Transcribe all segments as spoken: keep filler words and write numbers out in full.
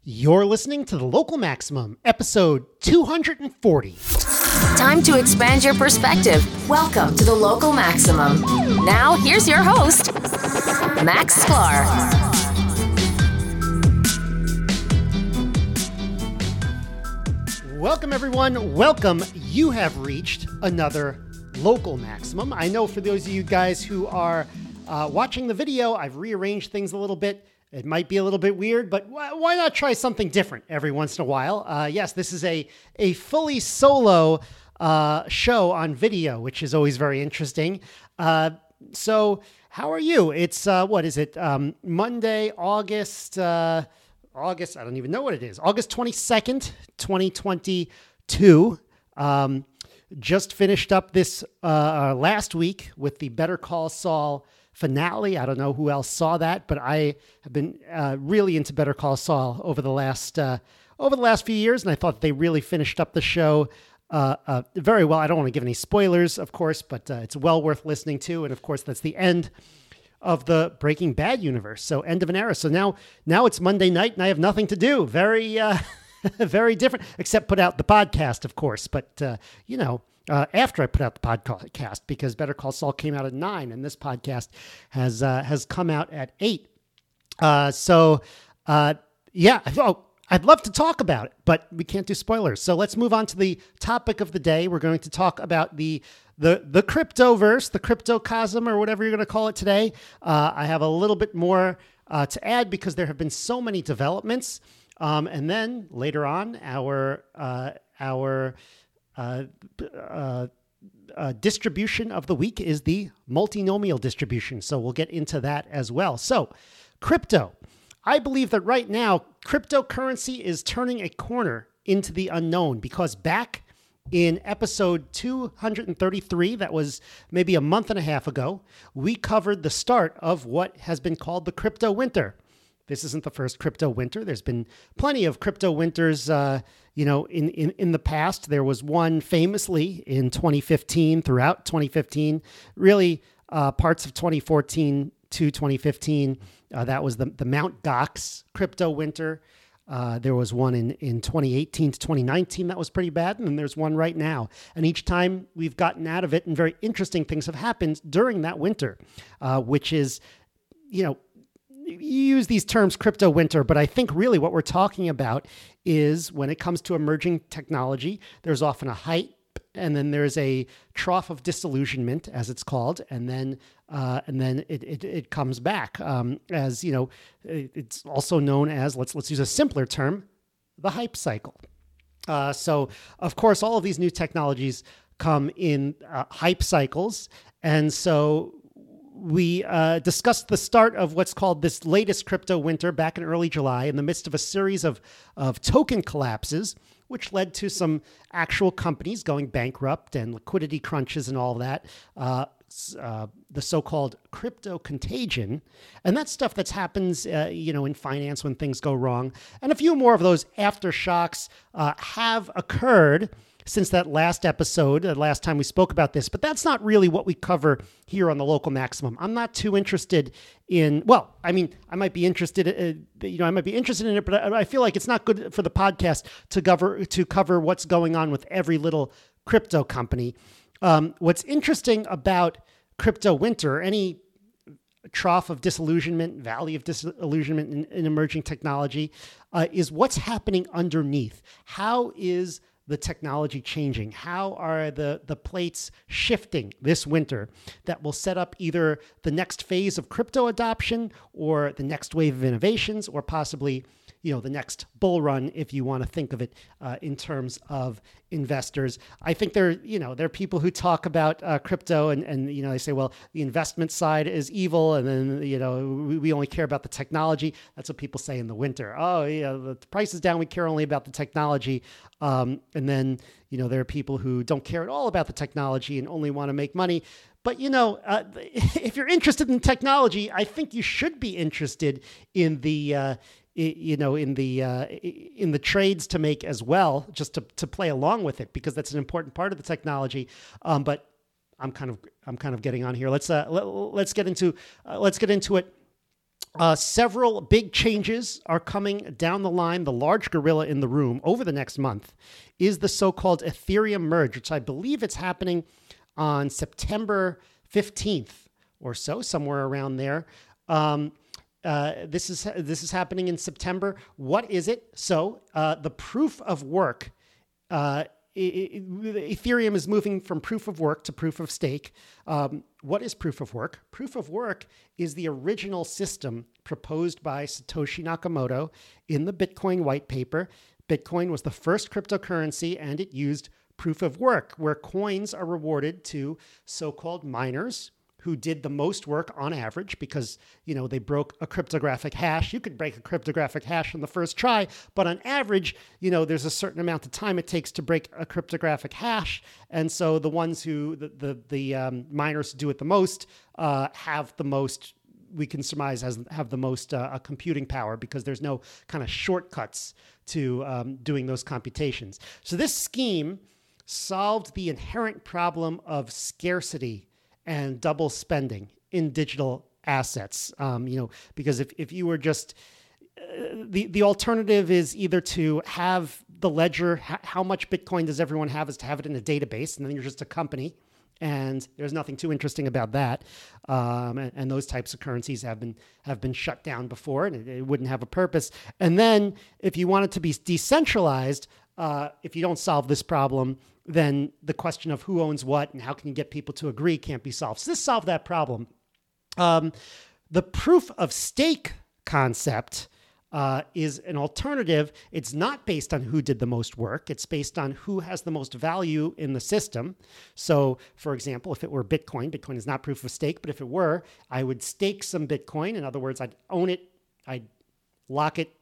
You're listening to The Local Maximum, episode two hundred forty. Time to expand your perspective. Welcome to The Local Maximum. Now, here's your host, Max Sklar. Welcome, everyone. Welcome. You have reached another Local Maximum. I know for those of you guys who are uh, watching the video, I've rearranged things a little bit. It might be a little bit weird, but why not try something different every once in a while? Uh, yes, this is a, a fully solo uh, show on video, which is always very interesting. Uh, so how are you? It's, uh, what is it? Um, Monday, August, uh, August, I don't even know what it is. August twenty-second, twenty twenty-two. Um, just finished up this uh, last week with the Better Call Saul finale. I don't know who else saw that, but I have been uh, really into Better Call Saul over the last uh, over the last few years, and I thought they really finished up the show uh, uh, very well. I don't want to give any spoilers, of course, but uh, it's well worth listening to, and of course, that's the end of the Breaking Bad universe. So end of an era. So now now it's Monday night, and I have nothing to do. Very uh, very different, except put out the podcast, of course. But uh, you know. Uh, after I put out the podcast, because Better Call Saul came out at nine, and this podcast has uh, has come out at eight. Uh, so, uh, yeah, oh, I'd love to talk about it, but we can't do spoilers. So let's move on to the topic of the day. We're going to talk about the the the cryptoverse, the cryptocosm, or whatever you're going to call it today. Uh, I have a little bit more uh, to add because there have been so many developments, um, and then later on, our uh, our Uh, uh, uh, distribution of the week is the multinomial distribution. So we'll get into that as well. So crypto, I believe that right now, cryptocurrency is turning a corner into the unknown, because back in episode two hundred thirty-three, that was maybe a month and a half ago, we covered the start of what has been called the crypto winter. This isn't the first crypto winter. There's been plenty of crypto winters, uh, you know, in, in, in the past. There was one famously in twenty fifteen, throughout twenty fifteen, really uh, parts of twenty fourteen to twenty fifteen. Uh, that was the, the Mount Gox crypto winter. Uh, there was one in, in twenty eighteen to twenty nineteen that was pretty bad. And then there's one right now. And each time we've gotten out of it, and very interesting things have happened during that winter, uh, which is, you know, you use these terms crypto winter, but I think really what we're talking about is when it comes to emerging technology, there's often a hype, and then there's a trough of disillusionment, as it's called, and then uh, and then it it, it comes back um, as, you know, it's also known as, let's let's use a simpler term, the hype cycle. Uh, so of course, all of these new technologies come in uh, hype cycles, and so we uh, discussed the start of what's called this latest crypto winter back in early July in the midst of a series of, of token collapses, which led to some actual companies going bankrupt and liquidity crunches and all that, uh, uh, the so-called crypto contagion. And that's stuff that happens, uh, you know, in finance when things go wrong. And a few more of those aftershocks uh, have occurred since that last episode, the last time we spoke about this, but that's not really what we cover here on the Local Maximum. I'm not too interested in, well, I mean, I might be interested, in, you know, I might be interested in it, but I, I feel like it's not good for the podcast to cover, to cover what's going on with every little crypto company. Um, what's interesting about crypto winter, any trough of disillusionment, valley of disillusionment in, in emerging technology, uh, is what's happening underneath. How is the technology changing? How are the, the plates shifting this winter that will set up either the next phase of crypto adoption or the next wave of innovations, or possibly, you know, the next bull run, if you want to think of it uh, in terms of investors? I think there, you know, there are people who talk about uh, crypto and, and, you know, they say, well, the investment side is evil. And then, you know, we, we only care about the technology. That's what people say in the winter. Oh, yeah, the price is down. We care only about the technology. Um, and then, you know, there are people who don't care at all about the technology and only want to make money. But, you know, uh, if you're interested in technology, I think you should be interested in the, uh, you know, in the uh, in the trades to make as well, just to to play along with it, because that's an important part of the technology. Um, but I'm kind of I'm kind of getting on here. Let's uh, let, let's get into uh, let's get into it. Uh, several big changes are coming down the line. The large gorilla in the room over the next month is the so-called Ethereum merge, which I believe it's happening on September fifteenth or so, somewhere around there. Um, uh, this is this is happening in September. What is it? So uh, the proof of work. Uh, It, it, Ethereum is moving from proof of work to proof of stake. Um, what is proof of work? Proof of work is the original system proposed by Satoshi Nakamoto in the Bitcoin white paper. Bitcoin was the first cryptocurrency, and it used proof of work, where coins are rewarded to so-called miners who did the most work on average because, you know, they broke a cryptographic hash. You could break a cryptographic hash on the first try, but on average, you know, there's a certain amount of time it takes to break a cryptographic hash. And so the ones who, the the, the um, miners who do it the most uh, have the most, we can surmise, has have the most uh, computing power because there's no kind of shortcuts to um, doing those computations. So this scheme solved the inherent problem of scarcity and double spending in digital assets. Um, you know, because if, if you were just, uh, the, the alternative is either to have the ledger, ha- how much Bitcoin does everyone have, is to have it in a database, and then you're just a company, and there's nothing too interesting about that. Um, and, and those types of currencies have been have been shut down before, and it, it wouldn't have a purpose. And then if you want it to be decentralized, uh, if you don't solve this problem, then the question of who owns what and how can you get people to agree can't be solved. So this solved that problem. Um, the proof of stake concept uh, is an alternative. It's not based on who did the most work. It's based on who has the most value in the system. So, for example, if it were Bitcoin, Bitcoin is not proof of stake, but if it were, I would stake some Bitcoin. In other words, I'd own it, I'd lock it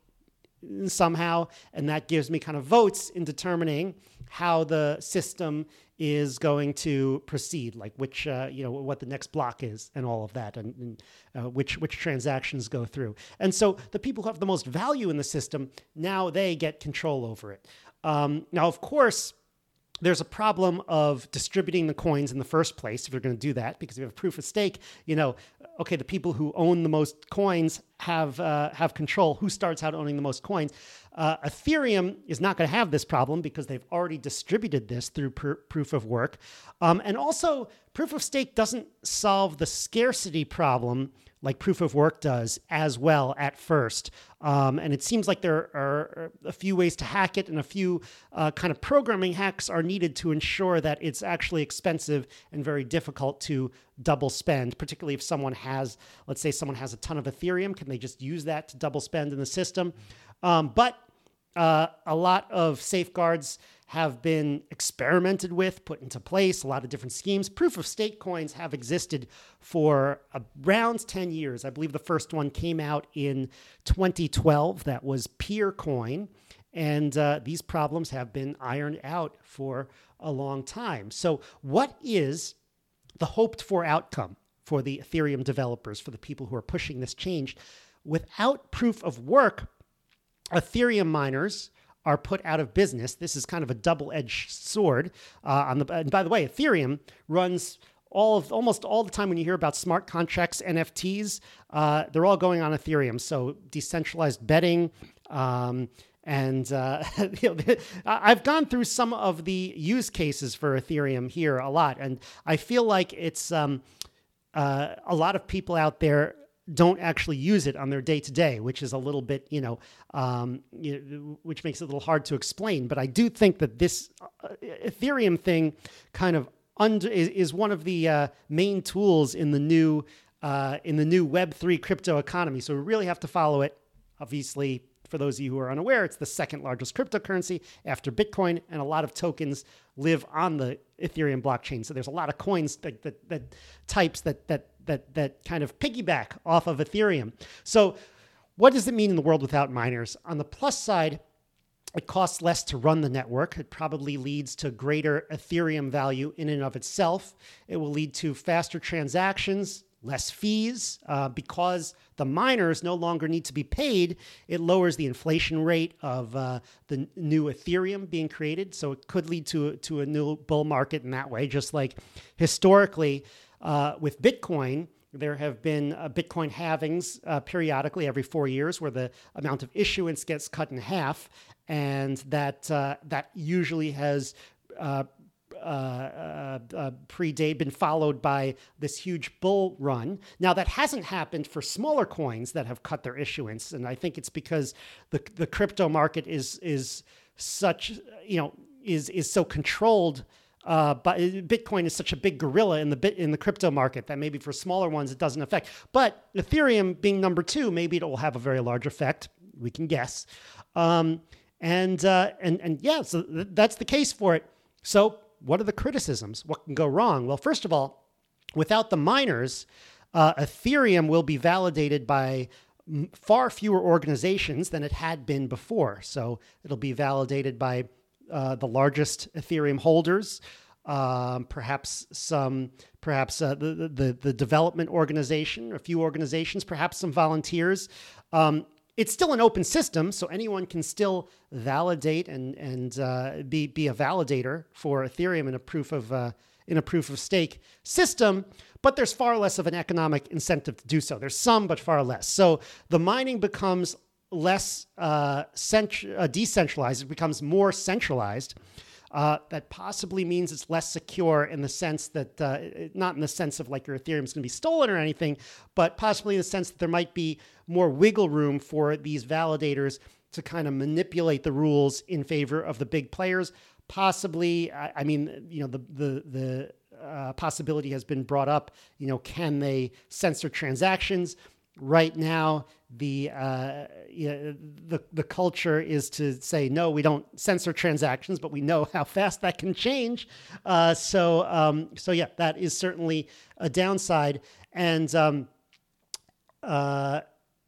somehow, and that gives me kind of votes in determining how the system is going to proceed, like which, uh, you know, what the next block is and all of that, and, and uh, which which transactions go through. And so the people who have the most value in the system, now they get control over it. Um, now, of course, there's a problem of distributing the coins in the first place if you're going to do that, because if you have proof of stake, you know, okay, the people who own the most coins have uh, have control. Who starts out owning the most coins? Uh, Ethereum is not going to have this problem because they've already distributed this through pr- proof of work. Um, and also, proof of stake doesn't solve the scarcity problem like proof of work does as well at first. Um, and it seems like there are a few ways to hack it, and a few uh, kind of programming hacks are needed to ensure that it's actually expensive and very difficult to double spend, particularly if someone has, let's say someone has a ton of Ethereum, can they just use that to double spend in the system? Um, but uh, a lot of safeguards have been experimented with, put into place, a lot of different schemes. Proof of stake coins have existed for around ten years. I believe the first one came out in twenty twelve. That was Peercoin. And uh, these problems have been ironed out for a long time. So what is the hoped for outcome for the Ethereum developers, for the people who are pushing this change? Without proof of work, Ethereum miners are put out of business. This is kind of a double-edged sword. Uh, on the and by the way, Ethereum runs all of almost all the time when you hear about smart contracts, N F Ts, uh, they're all going on Ethereum. So decentralized betting. Um, and uh, you know, I've gone through some of the use cases for Ethereum here a lot, and I feel like it's um, uh, a lot of people out there don't actually use it on their day-to-day, which is a little bit, you know, um, you know, which makes it a little hard to explain. But I do think that this uh, Ethereum thing kind of under, is, is one of the uh, main tools in the new uh, in the new Web three crypto economy. So we really have to follow it. Obviously, for those of you who are unaware, it's the second largest cryptocurrency after Bitcoin, and a lot of tokens live on the Ethereum blockchain. So there's a lot of coins that that, that types that that that that kind of piggyback off of Ethereum. So what does it mean in the world without miners? On the plus side, it costs less to run the network. It probably leads to greater Ethereum value in and of itself. It will lead to faster transactions, less fees, uh, because the miners no longer need to be paid. It lowers the inflation rate of uh, the new Ethereum being created. So it could lead to, to a new bull market in that way, just like historically uh, with Bitcoin, There have been uh, Bitcoin halvings uh, periodically every four years where the amount of issuance gets cut in half. And that uh, that usually has uh, uh, uh, uh, predate, been followed by this huge bull run. Now, that hasn't happened for smaller coins that have cut their issuance. And I think it's because the the crypto market is is such, you know, is is so controlled. Uh, but Bitcoin is such a big gorilla in the bit in the crypto market that maybe for smaller ones it doesn't affect. But Ethereum being number two, maybe it will have a very large effect. We can guess. Um, and uh, and and yeah, so th- that's the case for it. So what are the criticisms? What can go wrong? Well, first of all, without the miners, uh, Ethereum will be validated by m- far fewer organizations than it had been before. So it'll be validated by Uh, the largest Ethereum holders, um, perhaps some, perhaps uh, the, the the development organization, a few organizations, perhaps some volunteers. Um, it's still an open system, so anyone can still validate and and uh, be be a validator for Ethereum in a proof of uh, in a proof of stake system. But there's far less of an economic incentive to do so. There's some, but far less. So the mining becomes less uh, cent- uh, decentralized, it becomes more centralized. Uh, that possibly means it's less secure in the sense that, uh, not in the sense of like your Ethereum is going to be stolen or anything, but possibly in the sense that there might be more wiggle room for these validators to kind of manipulate the rules in favor of the big players. Possibly, I, I mean, you know, the the the uh, possibility has been brought up. You know, can they censor transactions? Right now, the uh, yeah, the the culture is to say no, we don't censor transactions, but we know how fast that can change. Uh, so um, so yeah, that is certainly a downside, and um, uh,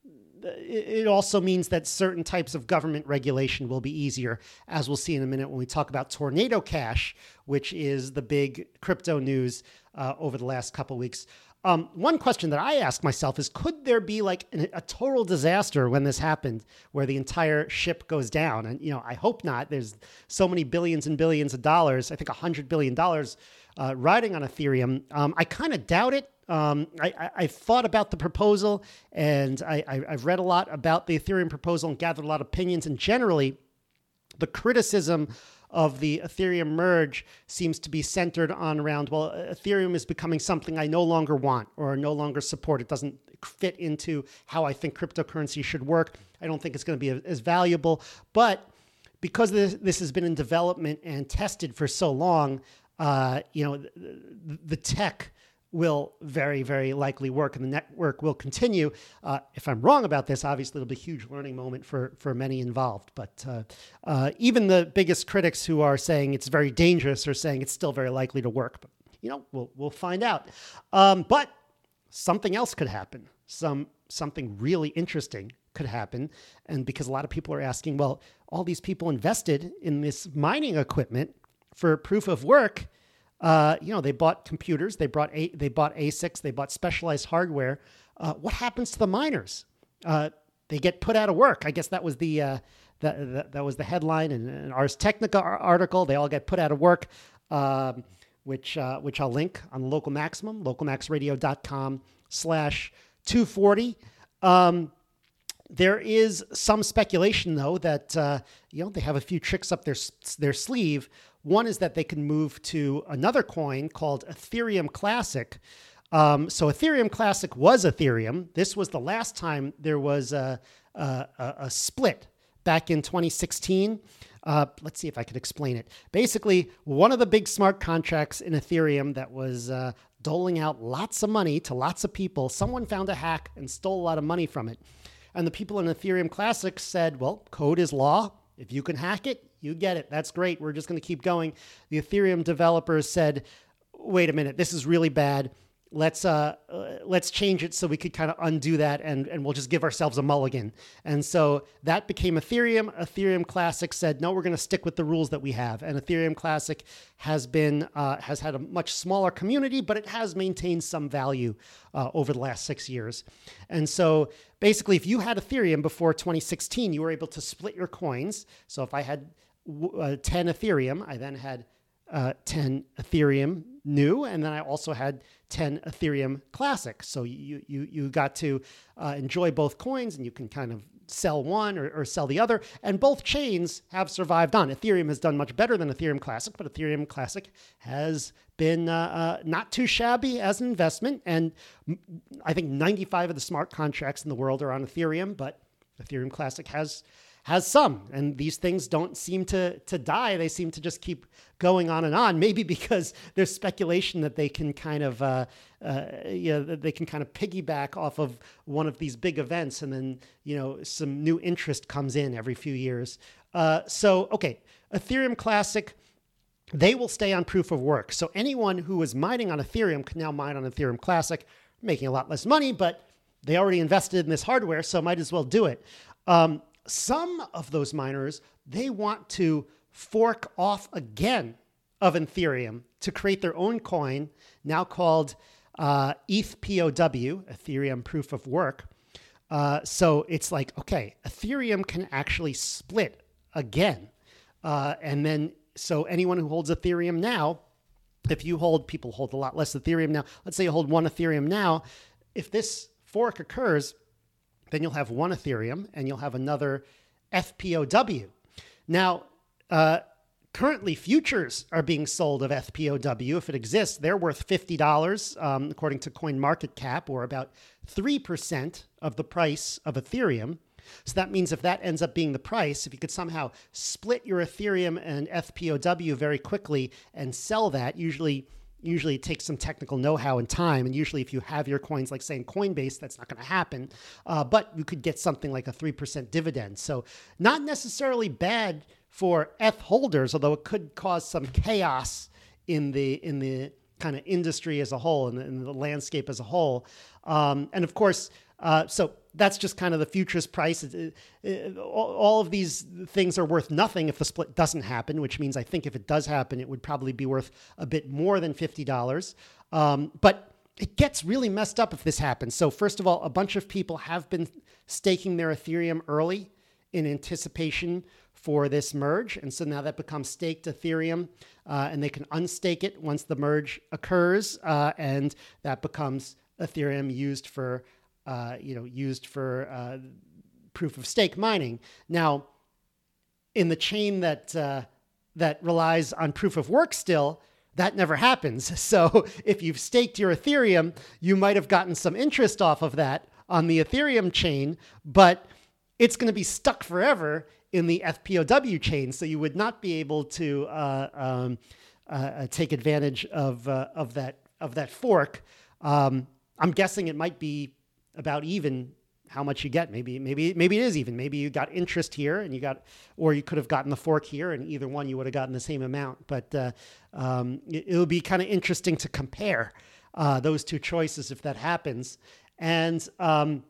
it also means that certain types of government regulation will be easier, as we'll see in a minute when we talk about Tornado Cash, which is the big crypto news uh, over the last couple of weeks. Um, one question that I ask myself is, could there be like an, a total disaster when this happened, where the entire ship goes down? And, you know, I hope not. There's so many billions and billions of dollars, I think one hundred billion dollars uh, riding on Ethereum. Um, I kind of doubt it. Um, I, I, I've thought about the proposal, and I, I, I've read a lot about the Ethereum proposal and gathered a lot of opinions. And generally, the criticism of the Ethereum merge seems to be centered on around, well, Ethereum is becoming something I no longer want or no longer support. It doesn't fit into how I think cryptocurrency should work. I don't think it's going to be as valuable. But because this, this has been in development and tested for so long, uh, you know, the, the tech will very, very likely work, and the network will continue. Uh, if I'm wrong about this, obviously it'll be a huge learning moment for, for many involved. But uh, uh, even the biggest critics who are saying it's very dangerous are saying it's still very likely to work. But, you know, we'll we'll find out. Um, but something else could happen. Some something really interesting could happen. And because a lot of people are asking, well, all these people invested in this mining equipment for proof of work. Uh, you know, they bought computers, they bought a, they bought A SICs, they bought specialized hardware. Uh, what happens to the miners? Uh, they get put out of work. I guess that was the uh, that, that that was the headline in an Ars Technica article. They all get put out of work, um, which uh, which I'll link on the Local Maximum, localmaxradio.com slash 240. Um, There is some speculation, though, that uh, you know they have a few tricks up their their sleeve. One is that they can move to another coin called Ethereum Classic. Um, so Ethereum Classic was Ethereum. This was the last time there was a, a, a split back in twenty sixteen. Uh, let's see if I can explain it. Basically, one of the big smart contracts in Ethereum that was uh, doling out lots of money to lots of people, someone found a hack and stole a lot of money from it. And the people in Ethereum Classic said, well, code is law. If you can hack it, you get it. That's great. We're just going to keep going. The Ethereum developers said, wait a minute, this is really bad. Let's uh, uh, let's change it so we could kind of undo that, and, and we'll just give ourselves a mulligan. And so that became Ethereum. Ethereum Classic said, no, we're going to stick with the rules that we have. And Ethereum Classic has been uh, has had a much smaller community, but it has maintained some value uh, over the last six years. And so basically, if you had Ethereum before twenty sixteen, you were able to split your coins. So if I had uh, ten Ethereum, I then had uh, ten Ethereum new, and then I also had ten Ethereum Classic. So you you you got to uh, enjoy both coins, and you can kind of sell one or, or sell the other. And both chains have survived on. Ethereum has done much better than Ethereum Classic, but Ethereum Classic has been uh, uh, not too shabby as an investment. And I think ninety-five of the smart contracts in the world are on Ethereum, but Ethereum Classic has has some, and these things don't seem to to die. They seem to just keep going on and on, maybe because there's speculation that they can kind of, uh, uh, you know, they can kind of piggyback off of one of these big events, and then, you know, some new interest comes in every few years. Uh, so, okay, Ethereum Classic, they will stay on proof of work. So anyone who is mining on Ethereum can now mine on Ethereum Classic, making a lot less money, but they already invested in this hardware, so might as well do it. Um, Some of those miners, they want to fork off again of Ethereum to create their own coin, now called uh, E T H P O W, Ethereum Proof of Work. Uh, so it's like, okay, Ethereum can actually split again. Uh, and then, so anyone who holds Ethereum now, if you hold, people hold a lot less Ethereum now. Let's say you hold one Ethereum now. If this fork occurs, then you'll have one Ethereum and you'll have another F P O W. Now, uh, currently futures are being sold of F P O W. If it exists, they're worth fifty dollars, um, according to CoinMarketCap, or about three percent of the price of Ethereum. So that means if that ends up being the price, if you could somehow split your Ethereum and F P O W very quickly and sell that, usually Usually it takes some technical know-how and time. And usually if you have your coins, like say in Coinbase, that's not going to happen. Uh, but you could get something like a three percent dividend. So not necessarily bad for E T H holders, although it could cause some chaos in the in the kind of industry as a whole and in, in the landscape as a whole. Um, and of course, uh, so that's just kind of the futures price. It, it, all of these things are worth nothing if the split doesn't happen, which means I think if it does happen, it would probably be worth a bit more than fifty dollars. Um, but it gets really messed up if this happens. So first of all, a bunch of people have been staking their Ethereum early in anticipation for this merge. And so now that becomes staked Ethereum, uh, and they can unstake it once the merge occurs. Uh, and that becomes Ethereum used for Uh, you know, used for uh, proof of stake mining. Now, in the chain that uh, that relies on proof of work still, that never happens. So if you've staked your Ethereum, you might have gotten some interest off of that on the Ethereum chain, but it's going to be stuck forever in the F P O W chain. So you would not be able to uh, um, uh, take advantage of uh, of that of that fork. Um, I'm guessing it might be about even how much you get. Maybe, maybe, maybe it is even. Maybe you got interest here and you got, or you could have gotten the fork here, and either one you would have gotten the same amount. But uh, um, it, it'll be kind of interesting to compare uh, those two choices if that happens. And um,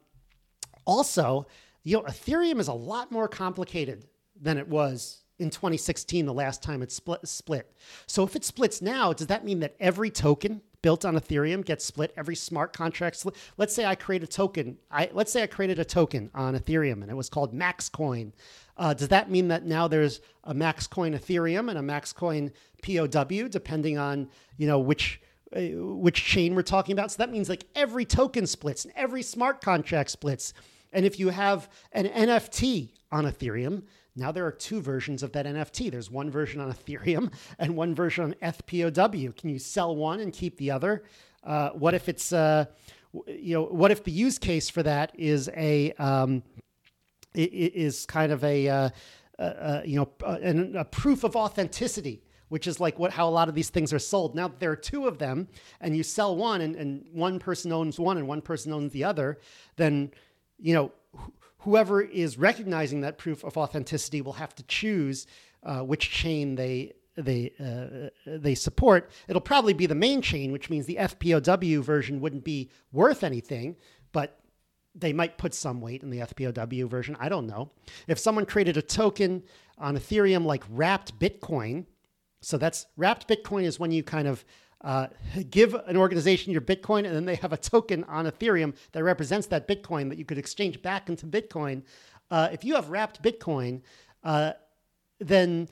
also, you know, Ethereum is a lot more complicated than it was in twenty sixteen, the last time it split. split. So if it splits now, does that mean that every token built on Ethereum gets split? Every smart contract split? Let's say I create a token. I let's say I created a token on Ethereum and it was called MaxCoin. Uh, does that mean that now there's a MaxCoin Ethereum and a MaxCoin P O W, depending on, you know, which uh, which chain we're talking about? So that means like every token splits and every smart contract splits. And if you have an N F T on Ethereum, now there are two versions of that N F T. There's one version on Ethereum and one version on F P O W. Can you sell one and keep the other? Uh, what if it's, uh, you know, what if the use case for that is a, um, it, it is kind of a, uh, uh, you know, a, a proof of authenticity, which is like what how a lot of these things are sold. Now that there are two of them and you sell one and, and one person owns one and one person owns the other, then, you know, whoever is recognizing that proof of authenticity will have to choose uh, which chain they they uh, they support. It'll probably be the main chain, which means the F P O W version wouldn't be worth anything, but they might put some weight in the F P O W version. I don't know. If someone created a token on Ethereum like Wrapped Bitcoin, so that's Wrapped Bitcoin is when you kind of Uh, give an organization your Bitcoin, and then they have a token on Ethereum that represents that Bitcoin that you could exchange back into Bitcoin. Uh, if you have Wrapped Bitcoin, uh, then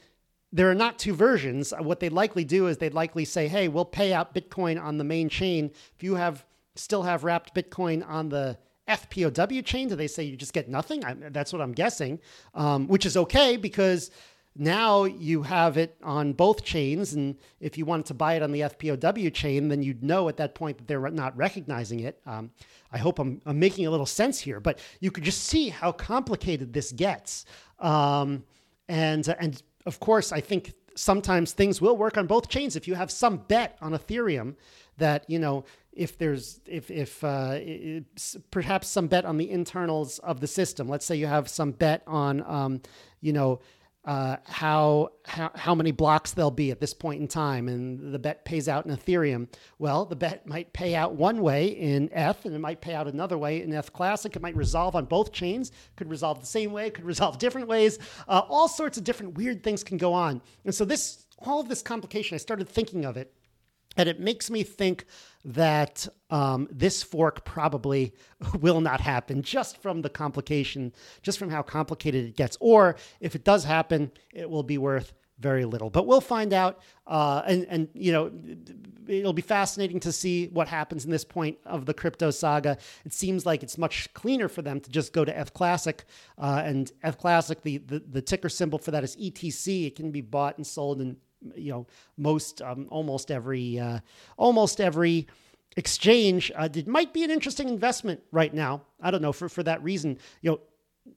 there are not two versions. What they'd likely do is they'd likely say, hey, we'll pay out Bitcoin on the main chain. If you have still have wrapped Bitcoin on the F P O W chain, do they say you just get nothing? I, that's what I'm guessing, um, which is okay because now you have it on both chains. And if you wanted to buy it on the F P O W chain, then you'd know at that point that they're not recognizing it. Um, I hope I'm, I'm making a little sense here, but you could just see how complicated this gets. Um, and, and of course, I think sometimes things will work on both chains. If you have some bet on Ethereum that, you know, if there's, if, if uh, it's perhaps some bet on the internals of the system, let's say you have some bet on, um, you know, uh, how, how, how many blocks there'll be at this point in time, and the bet pays out in Ethereum. Well, the bet might pay out one way in E T H, and it might pay out another way in E T H Classic. It might resolve on both chains, could resolve the same way, could resolve different ways. Uh, all sorts of different weird things can go on. And so this, all of this complication, I started thinking of it, and it makes me think that um, this fork probably will not happen just from the complication, just from how complicated it gets. Or if it does happen, it will be worth very little. But we'll find out. Uh, and, and, you know, it'll be fascinating to see what happens in this point of the crypto saga. It seems like it's much cleaner for them to just go to E T H Classic. Uh, and E T H Classic, the, the, the ticker symbol for that is E T C. It can be bought and sold in, you know, most, um, almost every, uh, almost every exchange. Uh, it might be an interesting investment right now. I don't know, for, for that reason, you know,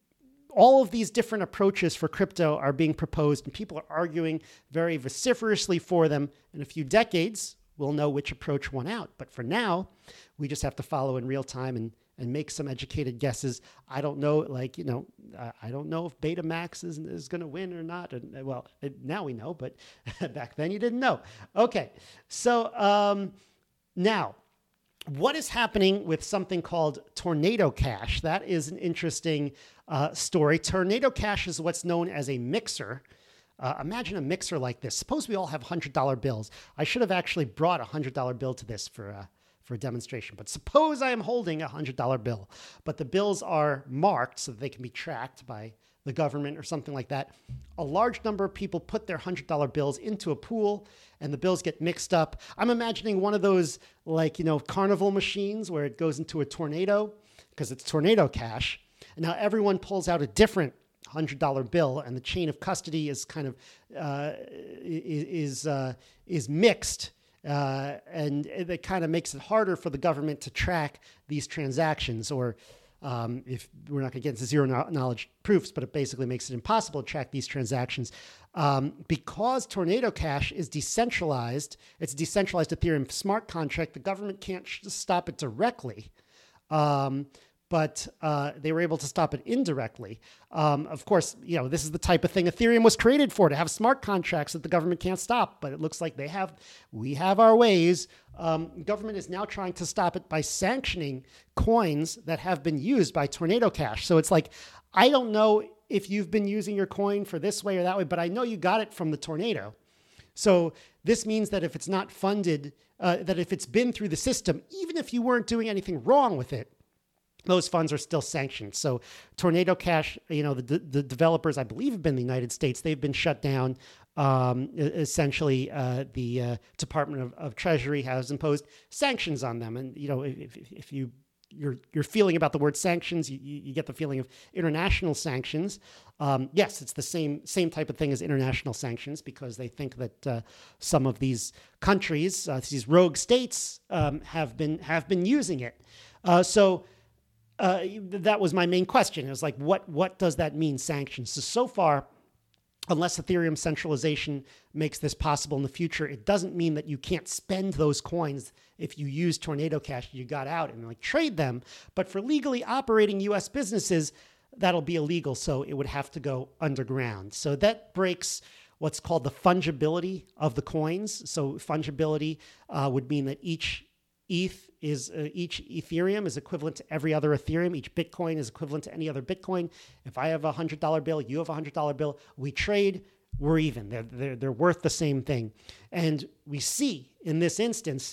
all of these different approaches for crypto are being proposed and people are arguing very vociferously for them. In a few decades, we'll know which approach won out. But for now, we just have to follow in real time and, and make some educated guesses. I don't know, like, you know, uh, I don't know if Betamax is, is going to win or not. And, well, it, now we know, but back then you didn't know. Okay. So um, now, what is happening with something called Tornado Cash? That is an interesting uh, story. Tornado Cash is what's known as a mixer. Uh, imagine a mixer like this. Suppose we all have one hundred dollar bills. I should have actually brought a one hundred dollar bill to this for uh, for a demonstration. But suppose I am holding a one hundred dollar bill, but the bills are marked so that they can be tracked by the government or something like that. A large number of people put their one hundred dollar bills into a pool and the bills get mixed up. I'm imagining one of those, like, you know, carnival machines where it goes into a tornado because it's Tornado Cash. And now everyone pulls out a different one hundred dollar bill and the chain of custody is kind of, uh, is, uh, is mixed. Uh, and it kind of makes it harder for the government to track these transactions, or Um, if we're not going to get into zero knowledge proofs, but it basically makes it impossible to track these transactions. Um, because Tornado Cash is decentralized, it's a decentralized Ethereum smart contract, the government can't sh- stop it directly. Um, but uh, they were able to stop it indirectly. Um, of course, you know, this is the type of thing Ethereum was created for, to have smart contracts that the government can't stop. But it looks like they have, we have our ways. Um, government is now trying to stop it by sanctioning coins that have been used by Tornado Cash. So it's like, I don't know if you've been using your coin for this way or that way, but I know you got it from the tornado. So this means that if it's not funded, uh, that if it's been through the system, even if you weren't doing anything wrong with it, those funds are still sanctioned. So Tornado Cash, you know, the, the developers, I believe, have been in the United States. They've been shut down. Um, essentially, uh, the uh, Department of, of Treasury has imposed sanctions on them. And, you know, if, if you, you're, you're feeling about the word sanctions, you, you get the feeling of international sanctions. Um, yes, it's the same same type of thing as international sanctions, because they think that uh, some of these countries, uh, these rogue states, um, have been have been using it. Uh, so uh, that was my main question. It was like, what what does that mean, sanctions? So so far, unless Ethereum centralization makes this possible in the future, it doesn't mean that you can't spend those coins if you use Tornado Cash you got out and like trade them. But for legally operating U S businesses, that'll be illegal. So it would have to go underground. So that breaks what's called the fungibility of the coins. So fungibility uh, would mean that each E T H is uh, each Ethereum is equivalent to every other Ethereum. Each Bitcoin is equivalent to any other Bitcoin. If I have a one hundred dollar bill, you have a one hundred dollar bill, we trade, we're even. They're, they're, they're worth the same thing. And we see in this instance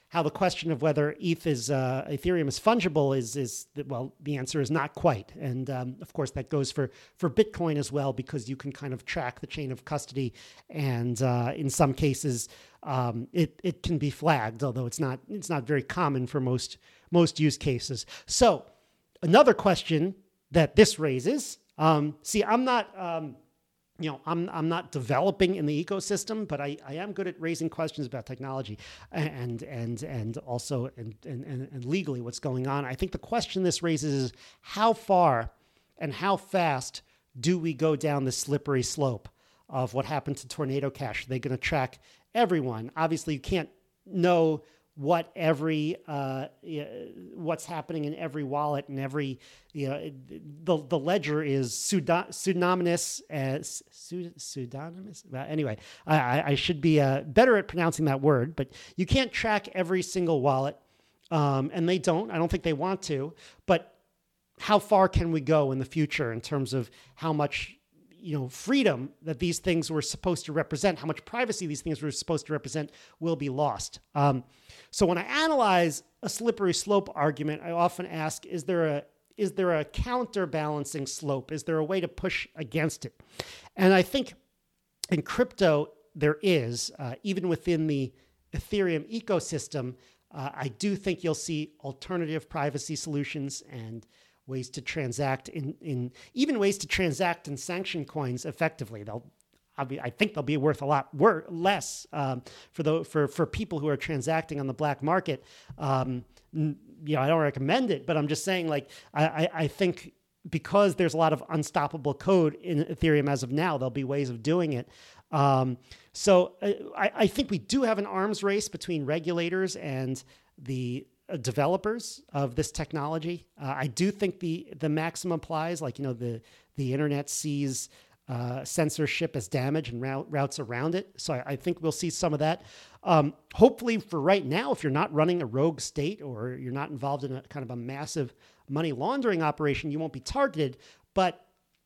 how the question of whether E T H is uh, Ethereum is fungible is is well, the answer is not quite, and um, of course that goes for for Bitcoin as well, because you can kind of track the chain of custody, and uh, in some cases um, it it can be flagged, although it's not it's not very common for most most use cases. So another question that this raises, um, see, I'm not. Um, You know, I'm I'm not developing in the ecosystem, but I, I am good at raising questions about technology and and and also and, and and legally what's going on. I think the question this raises is how far and how fast do we go down the slippery slope of what happened to Tornado Cash? Are they going to track everyone? Obviously, you can't know what every uh, what's happening in every wallet and every you know the the ledger is pseudonymous as pseudonymous. Well, anyway, I, I should be uh, better at pronouncing that word, but you can't track every single wallet, um, and they don't. I don't think they want to. But how far can we go in the future in terms of how much you know, freedom that these things were supposed to represent, how much privacy these things were supposed to represent, will be lost. Um, so when I analyze a slippery slope argument, I often ask, is there a is there a counterbalancing slope? Is there a way to push against it? And I think in crypto there is, uh, even within the Ethereum ecosystem, uh, I do think you'll see alternative privacy solutions and ways to transact in, in even ways to transact in sanction coins effectively. They'll, I'll be, I think they'll be worth a lot wor- less um, for the for for people who are transacting on the black market. Um, you know, I don't recommend it, but I'm just saying, like, I, I, I think because there's a lot of unstoppable code in Ethereum as of now, there'll be ways of doing it. Um, so I, I think we do have an arms race between regulators and the developers of this technology. Uh, I do think the the maxim applies, like, you know, the the internet sees uh, censorship as damage and route, routes around it. So I, I think we'll see some of that. Um, hopefully for right now, if you're not running a rogue state or you're not involved in a kind of a massive money laundering operation, you won't be targeted. But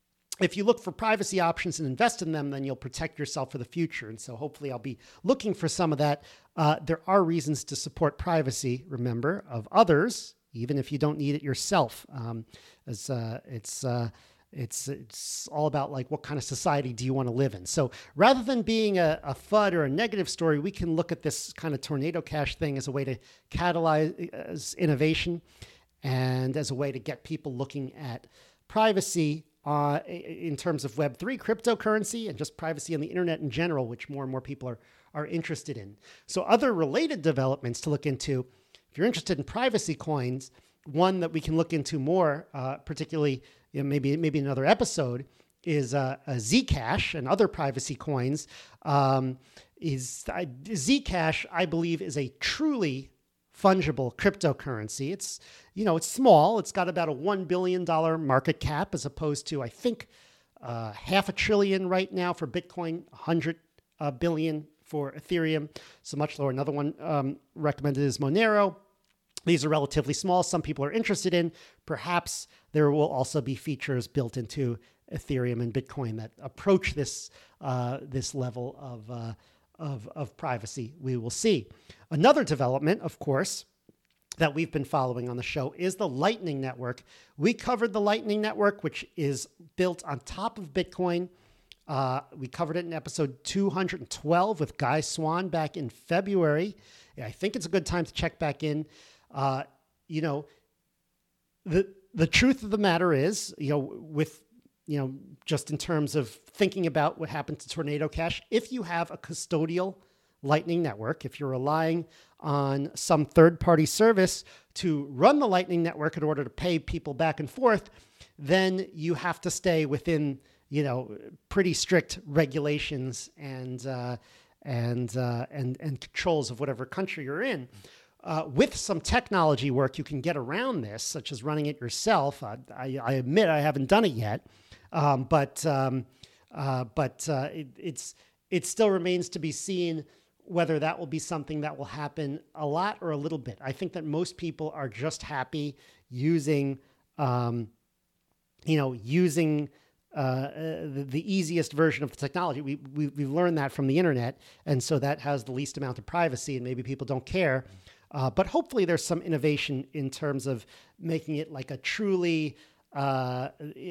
if you look for privacy options and invest in them, then you'll protect yourself for the future. And so hopefully I'll be looking for some of that. Uh, there are reasons to support privacy, remember, of others, even if you don't need it yourself. Um, as uh, it's uh, it's it's all about, like, what kind of society do you want to live in? So rather than being a, a F U D or a negative story, we can look at this kind of Tornado Cash thing as a way to catalyze innovation and as a way to get people looking at privacy Uh, in terms of Web three cryptocurrency and just privacy on the internet in general, which more and more people are, are interested in. So other related developments to look into, if you're interested in privacy coins, one that we can look into more, uh, particularly, you know, maybe maybe another episode, is uh, a Zcash and other privacy coins. Um, is uh, Zcash, I believe, is a truly fungible cryptocurrency. It's, you know, it's small. It's got about a one billion dollars market cap as opposed to, I think, uh, half a trillion right now for Bitcoin, one hundred uh, billion for Ethereum. So much lower. Another one um, recommended is Monero. These are relatively small. Some people are interested in. Perhaps there will also be features built into Ethereum and Bitcoin that approach this uh, this level of uh, Of, of privacy. We will see. Another development, of course, that we've been following on the show is the Lightning Network. We covered the Lightning Network, which is built on top of Bitcoin. Uh, we covered it in episode two hundred twelve with Guy Swan back in February. I think it's a good time to check back in. Uh, you know, the the truth of the matter is, you know, with you know, just in terms of thinking about what happened to Tornado Cash, if you have a custodial Lightning Network, if you're relying on some third-party service to run the Lightning Network in order to pay people back and forth, then you have to stay within, you know, pretty strict regulations and uh, and uh, and and controls of whatever country you're in. Uh, with some technology work, you can get around this, such as running it yourself. Uh, I, I admit I haven't done it yet, um, but um, uh, but uh, it, it's it still remains to be seen whether that will be something that will happen a lot or a little bit. I think that most people are just happy using, um, you know, using uh, the, the easiest version of the technology. We, we we've learned that from the internet, and so that has the least amount of privacy, and maybe people don't care. Uh, but hopefully there's some innovation in terms of making it like a truly, uh,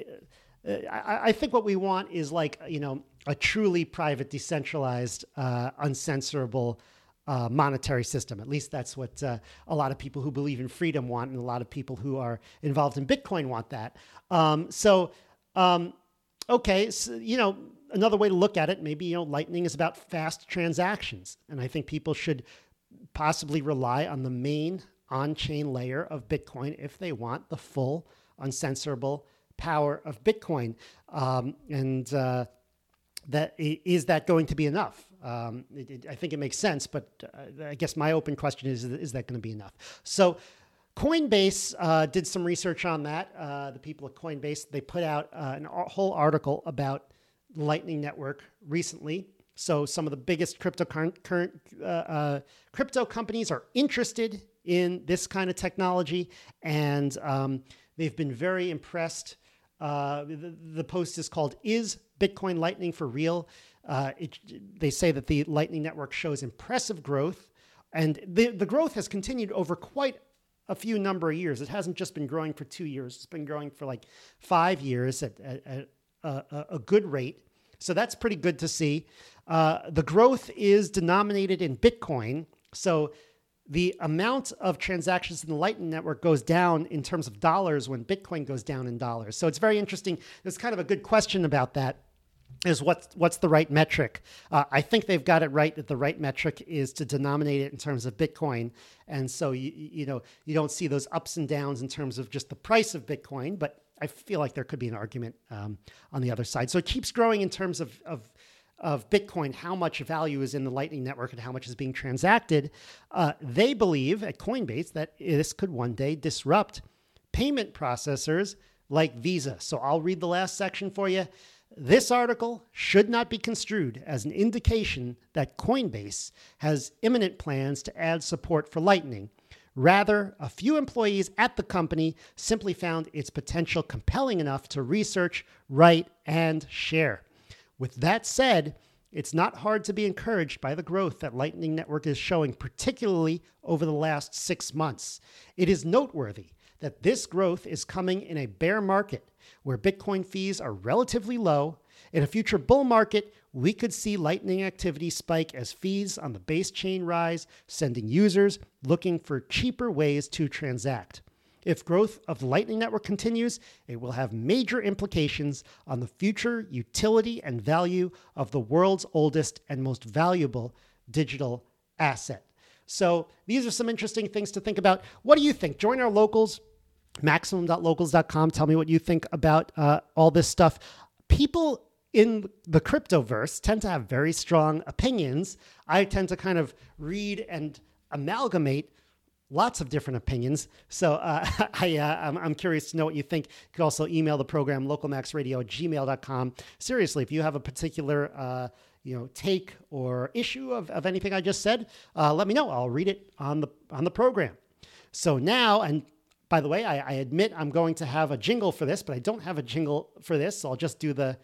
I, I think what we want is like, you know, a truly private, decentralized, uh, uncensorable uh, monetary system. At least that's what uh, a lot of people who believe in freedom want, and a lot of people who are involved in Bitcoin want that. Um, so, um, okay, so, you know, another way to look at it, maybe, you know, Lightning is about fast transactions. And I think people should possibly rely on the main on-chain layer of Bitcoin if they want the full uncensorable power of Bitcoin. Um, and uh, that is that going to be enough? Um, it, it, I think it makes sense, but uh, I guess my open question is, is that going to be enough? So Coinbase uh, did some research on that. Uh, the people at Coinbase, they put out uh, a whole article about the Lightning Network recently. So some of the biggest crypto current uh, uh, crypto companies are interested in this kind of technology, and um, they've been very impressed. Uh, the, the post is called "Is Bitcoin Lightning for Real?" Uh, it, they say that the Lightning Network shows impressive growth, and the, the growth has continued over quite a few number of years. It hasn't just been growing for two years. It's been growing for like five years at, at, at a, a good rate. So that's pretty good to see. Uh, the growth is denominated in Bitcoin. So the amount of transactions in the Lightning Network goes down in terms of dollars when Bitcoin goes down in dollars. So it's very interesting. There's kind of a good question about that, is what, what's the right metric? Uh, I think they've got it right, that the right metric is to denominate it in terms of Bitcoin. And so, you, you know, you don't see those ups and downs in terms of just the price of Bitcoin, but I feel like there could be an argument um, on the other side. So it keeps growing in terms of, of, of Bitcoin, how much value is in the Lightning Network and how much is being transacted. Uh, they believe at Coinbase that this could one day disrupt payment processors like Visa. So I'll read the last section for you. This article should not be construed as an indication that Coinbase has imminent plans to add support for Lightning. Rather, a few employees at the company simply found its potential compelling enough to research, write, and share. With that said, it's not hard to be encouraged by the growth that Lightning Network is showing, particularly over the last six months. It is noteworthy that this growth is coming in a bear market where Bitcoin fees are relatively low. In a future bull market, we could see Lightning activity spike as fees on the base chain rise, sending users looking for cheaper ways to transact. If growth of the Lightning Network continues, it will have major implications on the future utility and value of the world's oldest and most valuable digital asset. So these are some interesting things to think about. What do you think? Join our locals, maximum dot locals dot com. Tell me what you think about uh, all this stuff. People in the cryptoverse tend to have very strong opinions. I tend to kind of read and amalgamate lots of different opinions. So uh, I, uh, I'm, I'm curious to know what you think. You could also email the program, localmaxradio at gmail dot com. Seriously, if you have a particular uh, you know, take or issue of, of anything I just said, uh, let me know. I'll read it on the on the program. So now, and by the way, I, I admit I'm going to have a jingle for this, but I don't have a jingle for this, so I'll just do the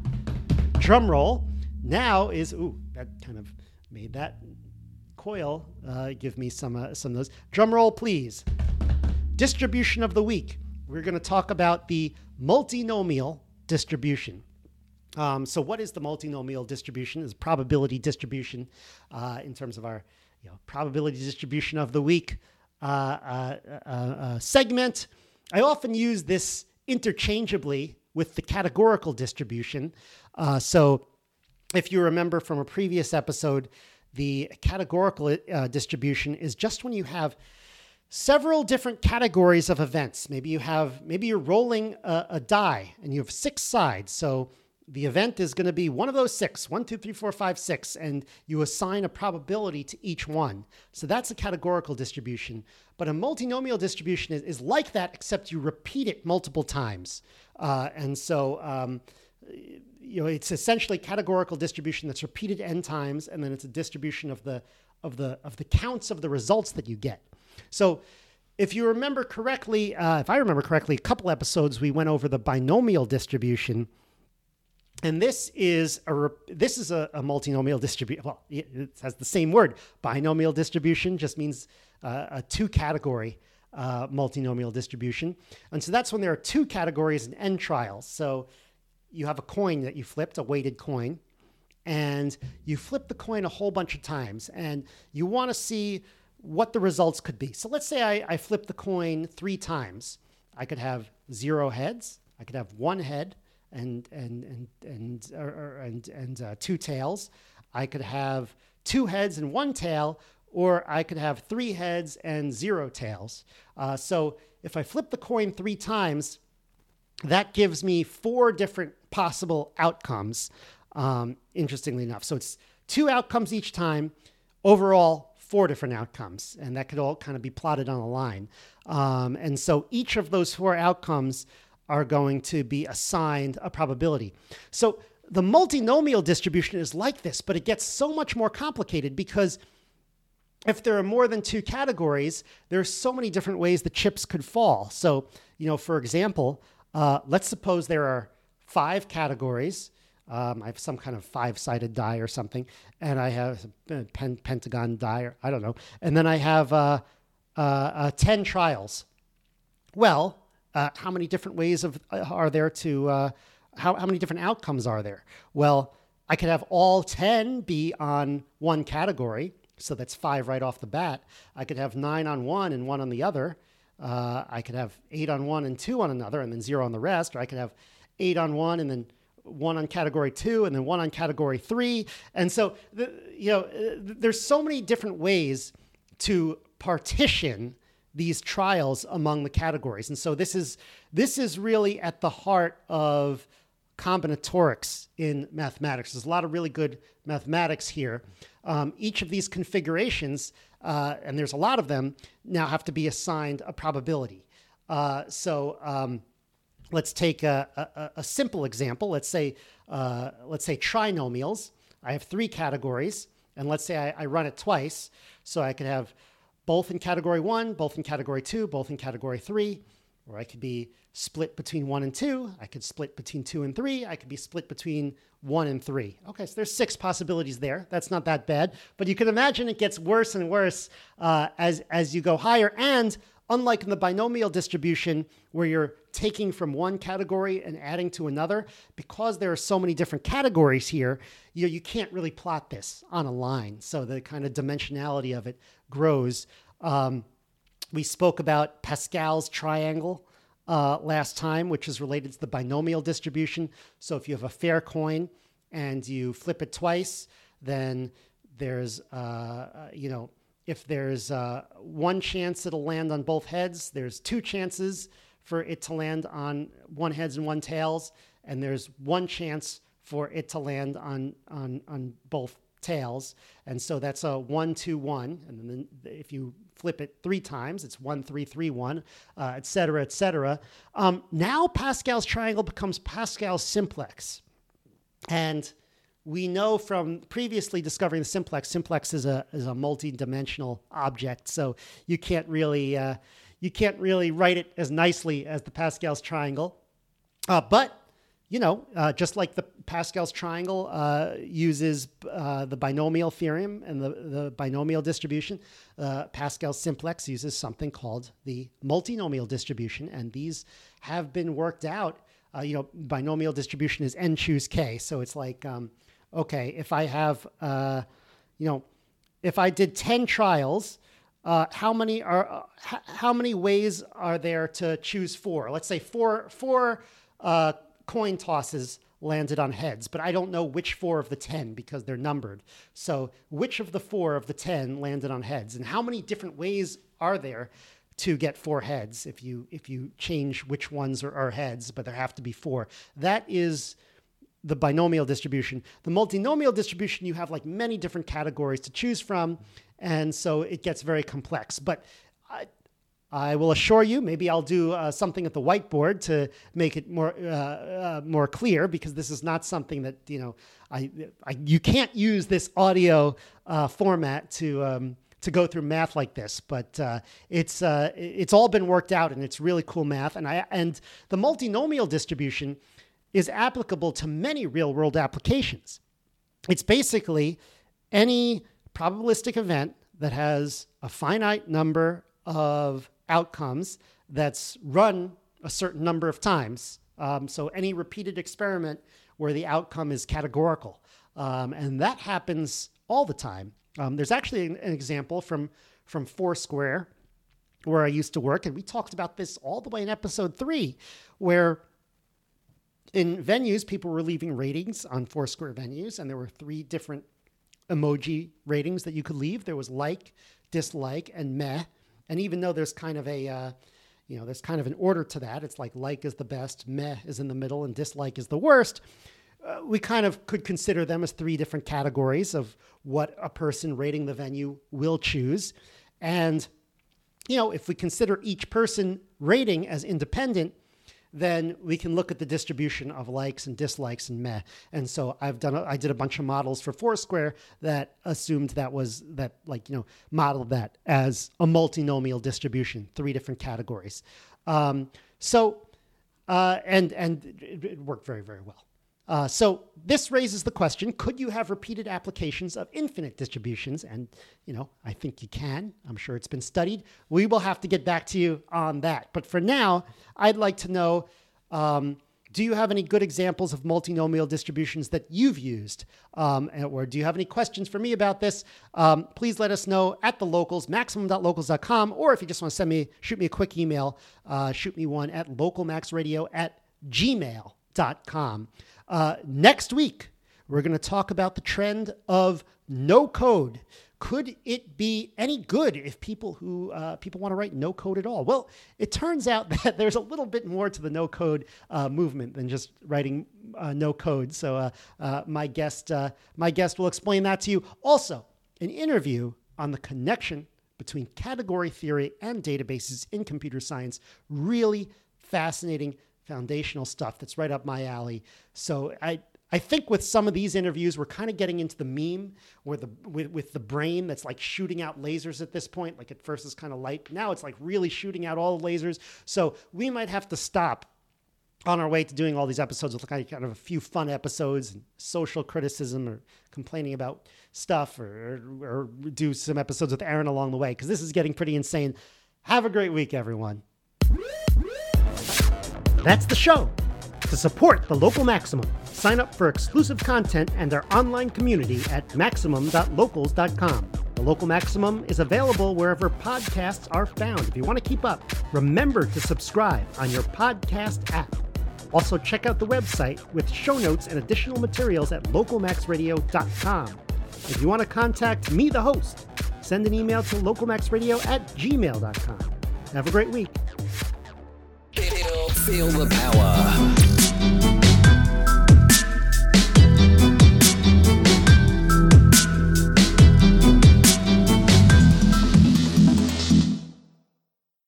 drum roll. Now is, ooh, that kind of made that coil uh, give me some uh, some of those. Drum roll, please. Distribution of the week. We're going to talk about the multinomial distribution. Um, so what is the multinomial distribution? Is probability distribution uh, in terms of our you know, probability distribution of the week uh, uh, uh, uh, segment. I often use this interchangeably with the categorical distribution. Uh, so if you remember from a previous episode, the categorical uh, distribution is just when you have several different categories of events. Maybe you have, maybe you're rolling a, a die and you have six sides. So the event is going to be one of those six, one, two, three, four, five, six, and you assign a probability to each one. So that's a categorical distribution. But a multinomial distribution is, is like that, except you repeat it multiple times. Uh, and so, um, you know, it's essentially categorical distribution that's repeated n times, and then it's a distribution of the of the of the counts of the results that you get. So, if you remember correctly, uh, if I remember correctly, a couple episodes we went over the binomial distribution. And this is a this is a, a multinomial distribution. Well, it has the same word. Binomial distribution just means uh, a two-category uh, multinomial distribution. And so that's when there are two categories in n trials. So you have a coin that you flipped, a weighted coin, and you flip the coin a whole bunch of times, and you want to see what the results could be. So let's say I, I flip the coin three times. I could have zero heads, I could have one head and and and and or, or, and, and uh, two tails. I could have two heads and one tail, or I could have three heads and zero tails. Uh, so if I flip the coin three times, that gives me four different possible outcomes, um, interestingly enough. So it's two outcomes each time, overall four different outcomes, and that could all kind of be plotted on a line. Um, and so each of those four outcomes are going to be assigned a probability. So the multinomial distribution is like this, but it gets so much more complicated because if there are more than two categories, there's so many different ways the chips could fall. So, you know, for example, uh, let's suppose there are five categories. Um, I have some kind of five-sided die or something, and I have a pen, pentagon die, or I don't know. And then I have uh, uh, uh, ten trials. Well, uh, how many different ways of uh, are there to, uh, how, how many different outcomes are there? Well, I could have all ten be on one category, so that's five right off the bat. I could have nine on one and one on the other. Uh, I could have eight on one and two on another, and then zero on the rest. Or I could have eight on one and then one on category two and then one on category three. And so, the, you know, there's so many different ways to partition these trials among the categories. And so this is, this is really at the heart of combinatorics in mathematics. There's a lot of really good mathematics here. Um, each of these configurations, uh, and there's a lot of them, now have to be assigned a probability. Uh, so, um, Let's take a, a, a simple example. Let's say, uh, let's say trinomials. I have three categories, and let's say I, I run it twice. So I could have both in category one, both in category two, both in category three, or I could be split between one and two. I could split between two and three. I could be split between one and three. Okay, so there's six possibilities there. That's not that bad, but you can imagine it gets worse and worse uh, as, as you go higher. And unlike in the binomial distribution, where you're taking from one category and adding to another, because there are so many different categories here, you know, you can't really plot this on a line. So the kind of dimensionality of it grows. Um, we spoke about Pascal's triangle uh, last time, which is related to the binomial distribution. So if you have a fair coin and you flip it twice, then there's, uh, you know, if there's uh, one chance it'll land on both heads, there's two chances for it to land on one heads and one tails, and there's one chance for it to land on on, on both tails. And so that's a one, two, one. And then if you flip it three times, it's one, three, three, one, uh, et cetera, et cetera. Um, now Pascal's triangle becomes Pascal's simplex. And we know from previously discovering the simplex, simplex is a is a multi-dimensional object, so you can't really uh, you can't really write it as nicely as the Pascal's triangle. Uh, but you know, uh, just like the Pascal's triangle uh, uses uh, the binomial theorem and the the binomial distribution, uh, Pascal's simplex uses something called the multinomial distribution, and these have been worked out. Uh, you know, binomial distribution is n choose k, so it's like um, okay, if I have, uh, you know, if I did ten trials, uh, how many are, uh, h- how many ways are there to choose four? Let's say four, four uh, coin tosses landed on heads, but I don't know which four of the ten because they're numbered. So which of the four of the ten landed on heads? And how many different ways are there to get four heads if you, if you change which ones are, are heads, but there have to be four? That is the binomial distribution. The multinomial distribution, you have like many different categories to choose from, and so it gets very complex. But I, I will assure you, maybe I'll do uh, something at the whiteboard to make it more uh, uh, more clear, because this is not something that, you know, I, I you can't use this audio uh, format to um, to go through math like this. But uh, it's uh, it's all been worked out, and it's really cool math. And I and the multinomial distribution is applicable to many real-world applications. It's basically any probabilistic event that has a finite number of outcomes that's run a certain number of times. Um, so any repeated experiment where the outcome is categorical. Um, and that happens all the time. Um, there's actually an, an example from, from Foursquare where I used to work, and we talked about this all the way in episode three, where in venues, people were leaving ratings on Foursquare venues, and there were three different emoji ratings that you could leave. There was like, dislike, and meh. And even though there's kind of a, uh, you know, there's kind of an order to that, it's like like is the best, meh is in the middle, and dislike is the worst. Uh, we kind of could consider them as three different categories of what a person rating the venue will choose. And, you know, if we consider each person rating as independent, then we can look at the distribution of likes and dislikes and meh. And so I've done, a, I did a bunch of models for Foursquare that assumed that was that like, you know, modeled that as a multinomial distribution, three different categories. Um, so, uh, and, and it, it worked very, very well. Uh, so this raises the question, could you have repeated applications of infinite distributions? And, you know, I think you can. I'm sure it's been studied. We will have to get back to you on that. But for now, I'd like to know, um, do you have any good examples of multinomial distributions that you've used? Um, or do you have any questions for me about this? Um, please let us know at the locals, maximum dot locals dot com. Or if you just want to send me, shoot me a quick email, uh, shoot me one at localmaxradio at gmail dot com. Uh, next week, we're going to talk about the trend of no code. Could it be any good if people who uh, people want to write no code at all? Well, it turns out that there's a little bit more to the no code uh, movement than just writing uh, no code. So uh, uh, my guest uh, my guest will explain that to you. Also, an interview on the connection between category theory and databases in computer science. Really fascinating foundational stuff that's right up my alley. So I I think with some of these interviews, we're kind of getting into the meme where the with, with the brain that's like shooting out lasers at this point. Like at first it's kind of light. Now it's like really shooting out all the lasers. So we might have to stop on our way to doing all these episodes with like kind of a few fun episodes and social criticism or complaining about stuff or, or do some episodes with Aaron along the way, because this is getting pretty insane. Have a great week, everyone. That's the show. To support the Local Maximum, sign up for exclusive content and our online community at maximum dot locals dot com. The Local Maximum is available wherever podcasts are found. If you want to keep up, remember to subscribe on your podcast app. Also, check out the website with show notes and additional materials at local max radio dot com. If you want to contact me, the host, send an email to localmaxradio at gmail dot com. Have a great week. Feel the power.